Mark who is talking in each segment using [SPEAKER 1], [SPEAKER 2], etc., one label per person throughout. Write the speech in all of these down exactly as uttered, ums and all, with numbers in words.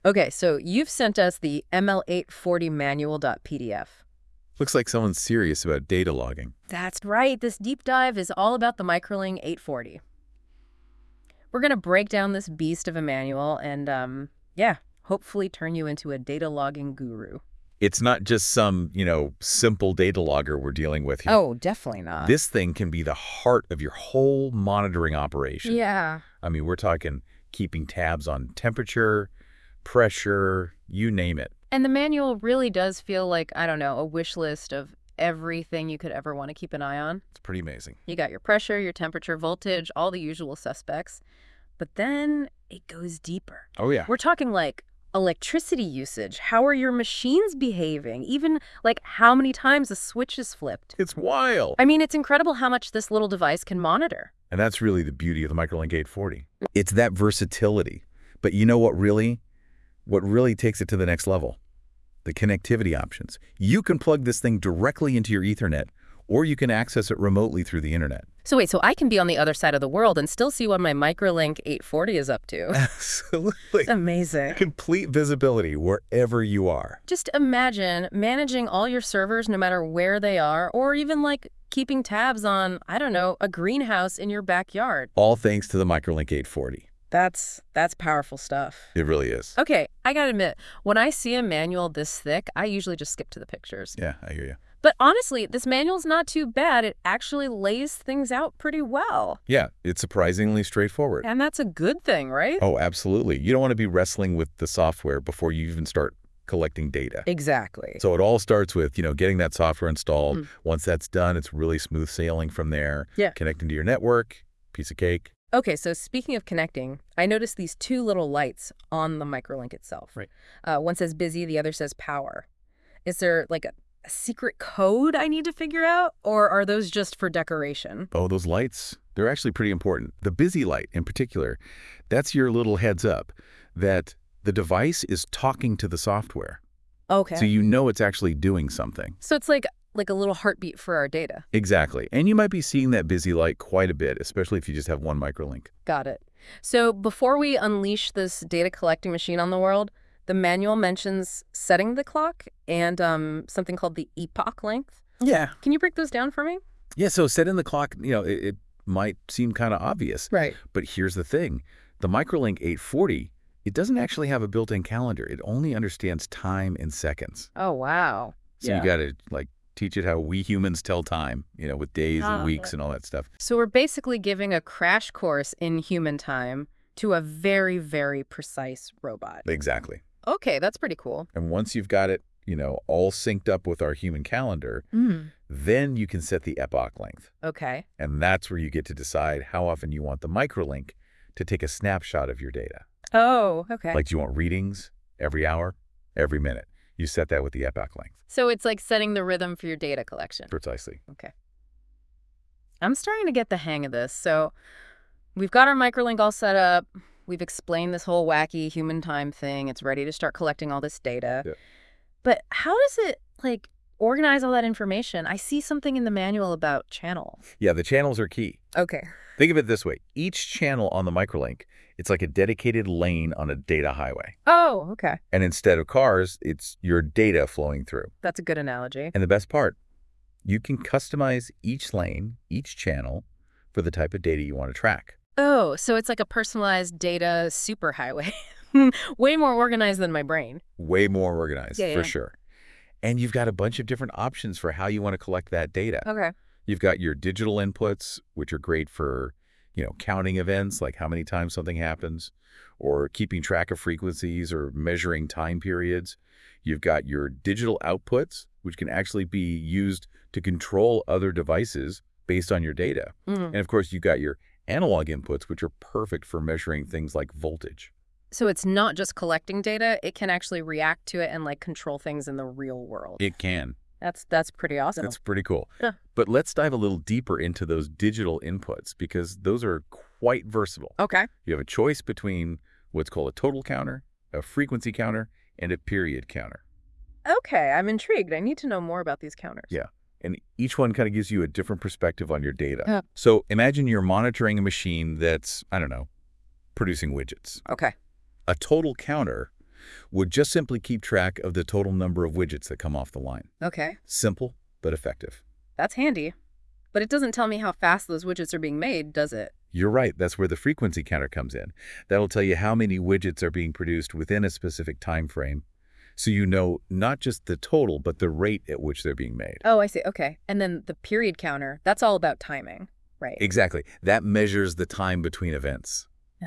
[SPEAKER 1] Okay, so you've sent us the M L eight forty manual.pdf.
[SPEAKER 2] Looks like someone's serious about data logging.
[SPEAKER 1] That's right. This deep dive is all about the Microlink eight forty. We're going to break down this beast of a manual and, um, yeah, hopefully turn you into a data logging guru.
[SPEAKER 2] It's not just some, you know, simple data logger we're dealing with here.
[SPEAKER 1] Oh, definitely not.
[SPEAKER 2] This thing can be the heart of your whole monitoring operation.
[SPEAKER 1] Yeah.
[SPEAKER 2] I mean, we're talking keeping tabs on temperature, pressure, you name it.
[SPEAKER 1] And the manual really does feel like, I don't know, a wish list of everything you could ever want to keep an eye on.
[SPEAKER 2] It's pretty amazing.
[SPEAKER 1] You got your pressure, your temperature, voltage, all the usual suspects. But then it goes deeper.
[SPEAKER 2] Oh, yeah.
[SPEAKER 1] We're talking like electricity usage. How are your machines behaving? Even like how many times a switch is flipped.
[SPEAKER 2] It's wild.
[SPEAKER 1] I mean, it's incredible how much this little device can monitor.
[SPEAKER 2] And that's really the beauty of the Microlink eight forty. It's that versatility. But you know what really, what really takes it to the next level? The connectivity options. You can plug this thing directly into your Ethernet, or you can access it remotely through the internet.
[SPEAKER 1] So wait, so I can be on the other side of the world and still see what my Microlink eight forty is up to.
[SPEAKER 2] Absolutely.
[SPEAKER 1] It's amazing.
[SPEAKER 2] Complete visibility wherever you are.
[SPEAKER 1] Just imagine managing all your servers no matter where they are, or even like keeping tabs on, I don't know, a greenhouse in your backyard.
[SPEAKER 2] All thanks to the Microlink eight forty.
[SPEAKER 1] That's that's powerful stuff.
[SPEAKER 2] It really is.
[SPEAKER 1] Okay, I gotta admit, when I see a manual this thick, I usually just skip to the pictures.
[SPEAKER 2] Yeah, I hear you.
[SPEAKER 1] But honestly, this manual's not too bad. It actually lays things out pretty well.
[SPEAKER 2] Yeah, it's surprisingly straightforward.
[SPEAKER 1] And that's a good thing, right?
[SPEAKER 2] Oh, absolutely. You don't want to be wrestling with the software before you even start collecting data.
[SPEAKER 1] Exactly.
[SPEAKER 2] So it all starts with, you know, getting that software installed.
[SPEAKER 1] Mm.
[SPEAKER 2] Once that's done, it's really smooth sailing from there.
[SPEAKER 1] Yeah.
[SPEAKER 2] Connecting to your network, piece of cake.
[SPEAKER 1] Okay, so speaking of connecting, I noticed these two little lights on the Microlink itself.
[SPEAKER 2] Right.
[SPEAKER 1] Uh, one says busy, the other says power. Is there like a, a secret code I need to figure out, or are those just for decoration?
[SPEAKER 2] Oh, those lights, they're actually pretty important. The busy light in particular, that's your little heads up that the device is talking to the software.
[SPEAKER 1] Okay.
[SPEAKER 2] So you know it's actually doing something.
[SPEAKER 1] So it's like like a little heartbeat for our data.
[SPEAKER 2] Exactly. And you might be seeing that busy light quite a bit, especially if you just have one Microlink.
[SPEAKER 1] Got it. So before we unleash this data collecting machine on the world, the manual mentions setting the clock and um, something called the epoch length.
[SPEAKER 2] Yeah.
[SPEAKER 1] Can you break those down for me?
[SPEAKER 2] Yeah, so setting the clock, you know, it, it might seem kind of obvious.
[SPEAKER 1] Right.
[SPEAKER 2] But here's the thing. The Microlink eight forty, it doesn't actually have a built-in calendar. It only understands time in seconds.
[SPEAKER 1] Oh, wow.
[SPEAKER 2] So you got to, like, teach it how we humans tell time, you know, with days and weeks and all that stuff.
[SPEAKER 1] So we're basically giving a crash course in human time to a very, very precise robot.
[SPEAKER 2] Exactly.
[SPEAKER 1] Okay, that's pretty cool.
[SPEAKER 2] And once you've got it, you know, all synced up with our human calendar,
[SPEAKER 1] Mm.
[SPEAKER 2] then you can set the epoch length.
[SPEAKER 1] Okay.
[SPEAKER 2] And that's where you get to decide how often you want the Microlink to take a snapshot of your data.
[SPEAKER 1] Oh, okay.
[SPEAKER 2] Like, do you want readings every hour, every minute? You set that with the epoch length.
[SPEAKER 1] So it's like setting the rhythm for your data collection.
[SPEAKER 2] Precisely.
[SPEAKER 1] Okay. I'm starting to get the hang of this. So we've got our Microlink all set up. We've explained this whole wacky human time thing. It's ready to start collecting all this data.
[SPEAKER 2] Yeah.
[SPEAKER 1] But how does it, like, organize all that information? I see something in the manual about channels.
[SPEAKER 2] Yeah, the channels are key.
[SPEAKER 1] Okay.
[SPEAKER 2] Think of it this way. Each channel on the Microlink, it's like a dedicated lane on a data highway.
[SPEAKER 1] Oh, okay.
[SPEAKER 2] And instead of cars, it's your data flowing through.
[SPEAKER 1] That's a good analogy.
[SPEAKER 2] And the best part, you can customize each lane, each channel, for the type of data you want to track.
[SPEAKER 1] Oh, so it's like a personalized data superhighway. Way more organized than my brain.
[SPEAKER 2] Way more organized,
[SPEAKER 1] Yeah,
[SPEAKER 2] for
[SPEAKER 1] yeah.
[SPEAKER 2] sure. And you've got a bunch of different options for how you want to collect that data.
[SPEAKER 1] Okay.
[SPEAKER 2] You've got your digital inputs, which are great for, you know, counting events, like how many times something happens, or keeping track of frequencies or measuring time periods. You've got your digital outputs, which can actually be used to control other devices based on your data.
[SPEAKER 1] Mm.
[SPEAKER 2] And of course, you've got your analog inputs, which are perfect for measuring things like voltage.
[SPEAKER 1] So it's not just collecting data, it can actually react to it and like control things in the real world.
[SPEAKER 2] It can.
[SPEAKER 1] That's that's pretty awesome.
[SPEAKER 2] That's pretty cool.
[SPEAKER 1] Yeah.
[SPEAKER 2] But let's dive a little deeper into those digital inputs because those are quite versatile.
[SPEAKER 1] Okay.
[SPEAKER 2] You have a choice between what's called a total counter, a frequency counter, and a period counter.
[SPEAKER 1] Okay, I'm intrigued. I need to know more about these counters.
[SPEAKER 2] Yeah. And each one kind of gives you a different perspective on your data.
[SPEAKER 1] Yeah.
[SPEAKER 2] So imagine you're monitoring a machine that's, I don't know, producing widgets.
[SPEAKER 1] Okay.
[SPEAKER 2] A total counter would just simply keep track of the total number of widgets that come off the line.
[SPEAKER 1] Okay,
[SPEAKER 2] Simple, but effective.
[SPEAKER 1] that's handy. But it doesn't tell me how fast those widgets are being made, does it?
[SPEAKER 2] You're right. That's where the frequency counter comes in. That'll tell you how many widgets are being produced within a specific time frame, so you know not just the total, but the rate at which they're being made.
[SPEAKER 1] Oh, I see. Okay. And then the period counter, that's all about timing, right?
[SPEAKER 2] Exactly. That measures the time between events.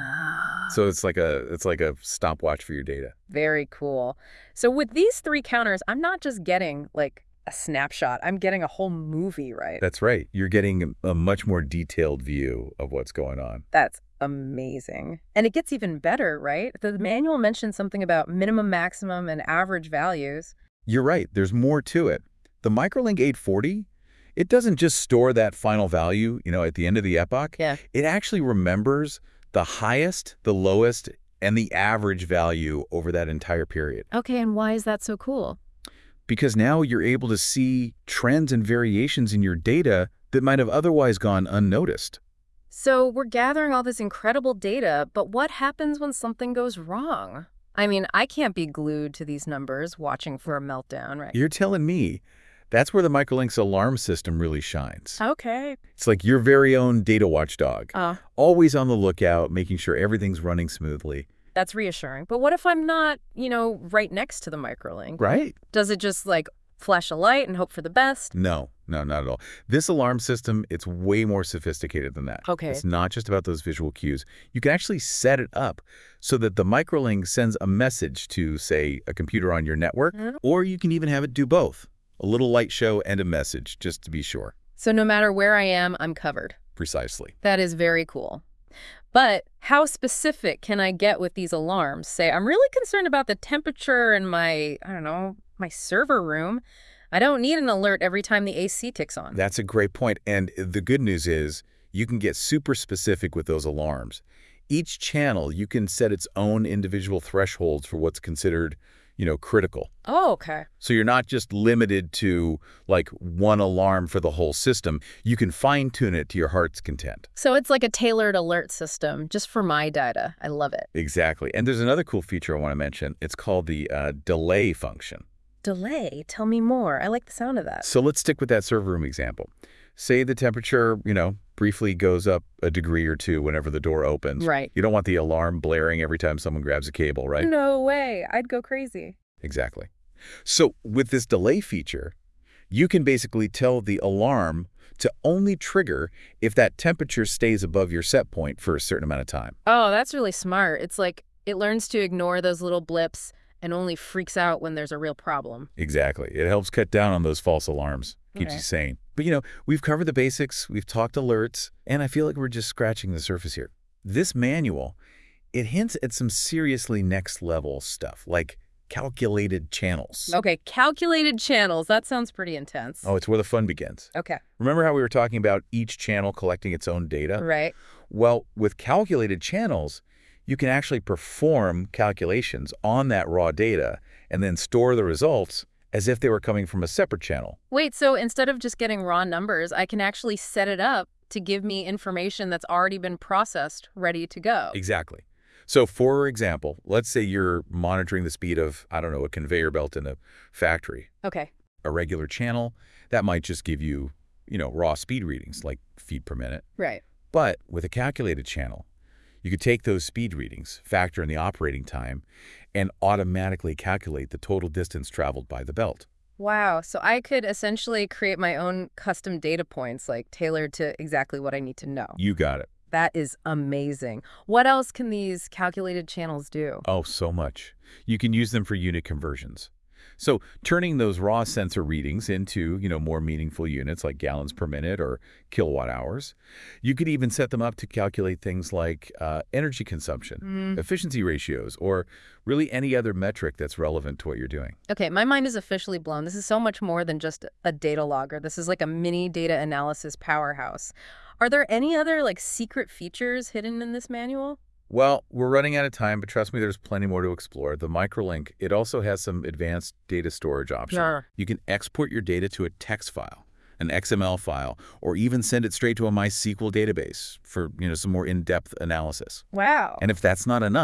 [SPEAKER 1] Ah,
[SPEAKER 2] So it's like a it's like a stopwatch for your data.
[SPEAKER 1] very cool. So with these three counters, I'm not just getting like a snapshot. I'm getting a whole movie, right?
[SPEAKER 2] That's right. You're getting a much more detailed view of what's going on.
[SPEAKER 1] That's amazing. And it gets even better, right? The manual mentions something about minimum, maximum, and average values.
[SPEAKER 2] You're right. There's more to it. The Microlink eight forty, it doesn't just store that final value, you know, at the end of the epoch.
[SPEAKER 1] Yeah.
[SPEAKER 2] It actually remembers the highest, the lowest, and the average value over that entire period.
[SPEAKER 1] Okay, and why is that so cool?
[SPEAKER 2] Because now you're able to see trends and variations in your data that might have otherwise gone unnoticed.
[SPEAKER 1] So we're gathering all this incredible data, but what happens when something goes wrong? I mean, I can't be glued to these numbers watching for a meltdown, right?
[SPEAKER 2] You're telling me that's where the Microlink's alarm system really shines.
[SPEAKER 1] Okay.
[SPEAKER 2] It's like your very own data watchdog,
[SPEAKER 1] Uh,
[SPEAKER 2] always on the lookout, making sure everything's running smoothly.
[SPEAKER 1] that's reassuring. But what if I'm not, you know, right next to the microlink?
[SPEAKER 2] Right?
[SPEAKER 1] Does it just, like, flash a light and hope for the best?
[SPEAKER 2] No, no, not at all. This alarm system, it's way more sophisticated than that.
[SPEAKER 1] Okay.
[SPEAKER 2] It's not just about those visual cues. You can actually set it up so that the Microlink sends a message to, say, a computer on your network,
[SPEAKER 1] Mhm.
[SPEAKER 2] or you can even have it do both. A little light show and a message, just to be sure.
[SPEAKER 1] So no matter where I am, I'm covered.
[SPEAKER 2] Precisely.
[SPEAKER 1] That is very cool. But how specific can I get with these alarms? Say, I'm really concerned about the temperature in my, I don't know, my server room. I don't need an alert every time the A C ticks on.
[SPEAKER 2] That's a great point. And the good news is you can get super specific with those alarms. Each channel, you can set its own individual thresholds for what's considered, you know, critical.
[SPEAKER 1] Oh, okay.
[SPEAKER 2] So you're not just limited to like one alarm for the whole system. You can fine tune it to your heart's content.
[SPEAKER 1] So it's like a tailored alert system just for my data. I love it.
[SPEAKER 2] Exactly. And there's another cool feature I want to mention. It's called the uh, delay function.
[SPEAKER 1] Delay? Tell me more. I like the sound of that.
[SPEAKER 2] So let's stick with that server room example. Say the temperature, you know, briefly goes up a degree or two whenever the door opens.
[SPEAKER 1] Right.
[SPEAKER 2] You don't want the alarm blaring every time someone grabs a cable, right?
[SPEAKER 1] No way. I'd go crazy.
[SPEAKER 2] Exactly. So with this delay feature, you can basically tell the alarm to only trigger if that temperature stays above your set point for a certain amount of time.
[SPEAKER 1] Oh, that's really smart. It's like it learns to ignore those little blips and only freaks out when there's a real problem.
[SPEAKER 2] Exactly. It helps cut down on those false alarms. Keeps
[SPEAKER 1] Okay.
[SPEAKER 2] you sane. But, you know, we've covered the basics, we've talked alerts, and I feel like we're just scratching the surface here. This manual, it hints at some seriously next-level stuff, like calculated channels.
[SPEAKER 1] Okay, calculated channels. That sounds pretty intense.
[SPEAKER 2] Oh, it's where the fun begins.
[SPEAKER 1] Okay,
[SPEAKER 2] Remember how we were talking about each channel collecting its own data?
[SPEAKER 1] right.
[SPEAKER 2] Well, with calculated channels, you can actually perform calculations on that raw data and then store the results as if they were coming from a separate channel.
[SPEAKER 1] Wait, so instead of just getting raw numbers, I can actually set it up to give me information that's already been processed, ready to go.
[SPEAKER 2] Exactly. So for example, let's say you're monitoring the speed of, I don't know, a conveyor belt in a factory.
[SPEAKER 1] Okay.
[SPEAKER 2] A regular channel, that might just give you, you know, raw speed readings like feet per minute.
[SPEAKER 1] Right.
[SPEAKER 2] But with a calculated channel, you could take those speed readings, factor in the operating time, and automatically calculate the total distance traveled by the belt.
[SPEAKER 1] Wow. So I could essentially create my own custom data points, like tailored to exactly what I need to know.
[SPEAKER 2] You got it.
[SPEAKER 1] That is amazing. What else can these calculated channels do?
[SPEAKER 2] Oh, so much. You can use them for unit conversions. So turning those raw sensor readings into, you know, more meaningful units like gallons per minute or kilowatt hours. You could even set them up to calculate things like uh, energy consumption,
[SPEAKER 1] Mm.
[SPEAKER 2] efficiency ratios, or really any other metric that's relevant to what you're doing.
[SPEAKER 1] Okay, my mind is officially blown. This is so much more than just a data logger. This is like a mini data analysis powerhouse. Are there any other like secret features hidden in this manual?
[SPEAKER 2] Well, we're running out of time, but trust me, there's plenty more to explore. The Microlink, it also has some advanced data storage options.
[SPEAKER 1] Sure.
[SPEAKER 2] You can export your data to a text file, an X M L file, or even send it straight to a MySQL database for, you know, some more in-depth analysis.
[SPEAKER 1] Wow.
[SPEAKER 2] And if that's not enough,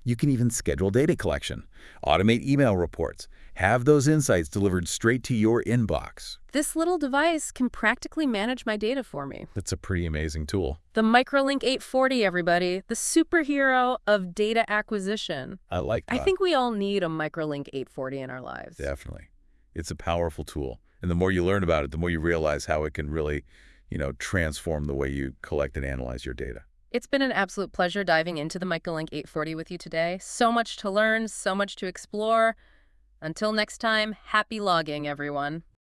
[SPEAKER 2] You can even schedule data collection, automate email reports, have those insights delivered straight to your inbox.
[SPEAKER 1] This little device can practically manage my data for me.
[SPEAKER 2] That's a pretty amazing tool.
[SPEAKER 1] The Microlink eight forty, everybody. The superhero of data acquisition.
[SPEAKER 2] I like that.
[SPEAKER 1] I think we all need a Microlink eight forty in our lives.
[SPEAKER 2] Definitely. It's a powerful tool. And the more you learn about it, the more you realize how it can really, you know, transform the way you collect and analyze your data.
[SPEAKER 1] It's been an absolute pleasure diving into the Microlink eight forty with you today. So much to learn, so much to explore. Until next time, happy logging, everyone.